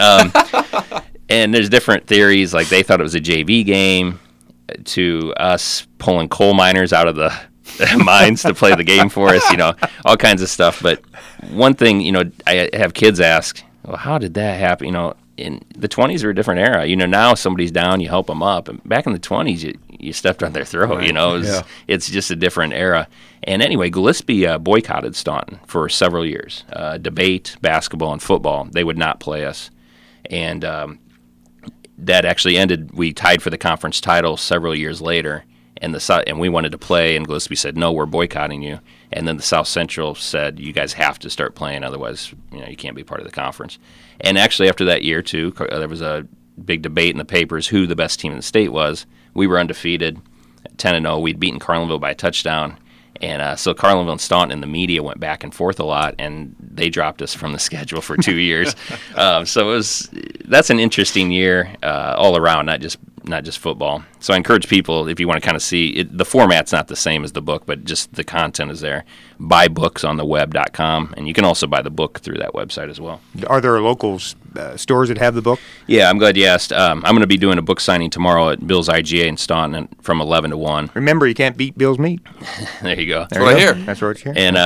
Speaker 5: And there's different theories, like they thought it was a JV game, to us pulling coal miners out of the mines to play the game for us, all kinds of stuff. But one thing, I have kids ask, well, how did that happen? In the 20s are a different era. Now somebody's down, you help them up. And back in the 20s, you stepped on their throat, right. It's just a different era. And anyway, Gillespie boycotted Staunton for several years. Debate, basketball, and football, they would not play us. And that actually ended. We tied for the conference title several years later, and we wanted to play, and Gillespie said, no, we're boycotting you. And then the South Central said, you guys have to start playing, otherwise you can't be part of the conference. And actually after that year, too, there was a big debate in the papers who the best team in the state was. We were undefeated, 10-0. We'd beaten Carlinville by a touchdown. And so Carlinville and Staunton and the media went back and forth a lot, and they dropped us from the schedule for 2 years. So that's an interesting year all around, not just football. So I encourage people, if you want to kind of see it, the format's not the same as the book, but just the content is there. Buybooksontheweb.com, and you can also buy the book through that website as well.
Speaker 4: Are there local stores that have the book?
Speaker 5: Yeah, I'm glad you asked. I'm going to be doing a book signing tomorrow at Bill's IGA in Staunton from 11 to 1.
Speaker 4: Remember, you can't beat Bill's meat.
Speaker 5: There you go.
Speaker 3: That's what I hear.
Speaker 4: That's what you hear.
Speaker 5: And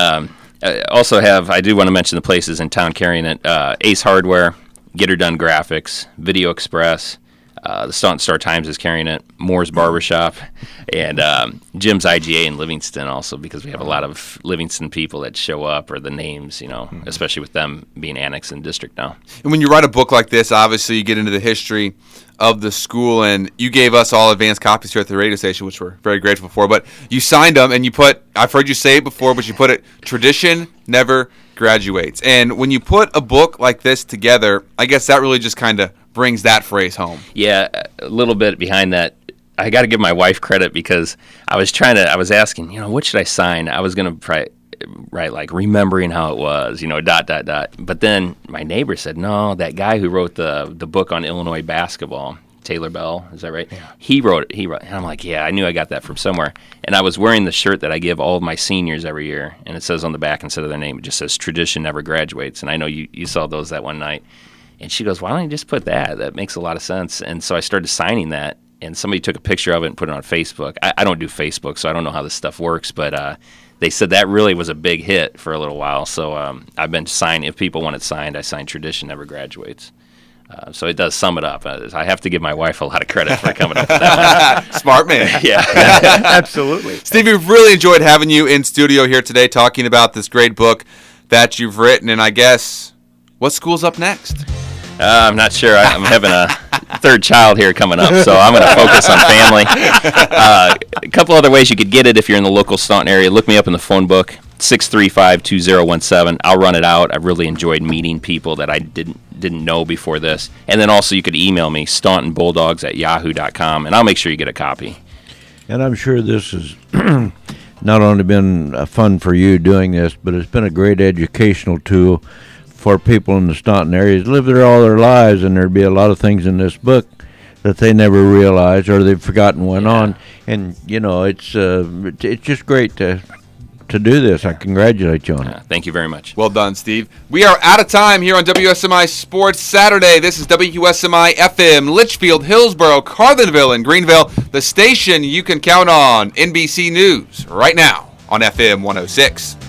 Speaker 5: I do want to mention the places in town carrying it. Ace Hardware, Get Her Done Graphics, Video Express, the Staunton Star-Times is carrying it, Moore's Barbershop, and Jim's IGA in Livingston also, because we have a lot of Livingston people that show up, or the names, especially with them being annexed in district now.
Speaker 3: And when you write a book like this, obviously you get into the history of the school, and you gave us all advanced copies here at the radio station, which we're very grateful for, but you signed them, and you put, I've heard you say it before, but you put it, tradition never graduates. And when you put a book like this together, I guess that really just kind of brings that phrase home.
Speaker 5: Yeah, a little bit behind that. I got to give my wife credit, because I was asking, what should I sign? I was going to write like remembering how it was, ... But then my neighbor said, no, that guy who wrote the book on Illinois basketball, Taylor Bell, is that right? Yeah. He wrote it. And I'm like, yeah, I knew I got that from somewhere. And I was wearing the shirt that I give all of my seniors every year, and it says on the back, instead of their name, it just says tradition never graduates. And I know you saw those that one night. And she goes, why don't you just put that? That makes a lot of sense. And so I started signing that, and somebody took a picture of it and put it on Facebook. I don't do Facebook, so I don't know how this stuff works, but they said that really was a big hit for a little while. So I've been signing. If people want it signed, I sign Tradition Never Graduates. So it does sum it up. I have to give my wife a lot of credit for coming up with that one.
Speaker 3: Smart man.
Speaker 5: Yeah.
Speaker 4: Absolutely.
Speaker 3: Steve, we've really enjoyed having you in studio here today talking about this great book that you've written. And I guess, what school's up next?
Speaker 5: I'm not sure. I'm having a third child here coming up, so I'm going to focus on family. A couple other ways you could get it if you're in the local Staunton area. Look me up in the phone book, 635-2017. I'll run it out. I really enjoyed meeting people that I didn't know before this. And then also you could email me, stauntonbulldogs@yahoo.com, and I'll make sure you get a copy.
Speaker 7: And I'm sure this has not only been fun for you doing this, but it's been a great educational tool for people in the Staunton area to live there all their lives, and there'd be a lot of things in this book that they never realized or they've forgotten went on. And, you know, it's just great to do this. I congratulate you on it.
Speaker 5: Thank you very much.
Speaker 3: Well done, Steve. We are out of time here on WSMI Sports Saturday. This is WSMI FM, Litchfield, Hillsborough, Carlinville, and Greenville, the station you can count on. NBC News right now on FM 106.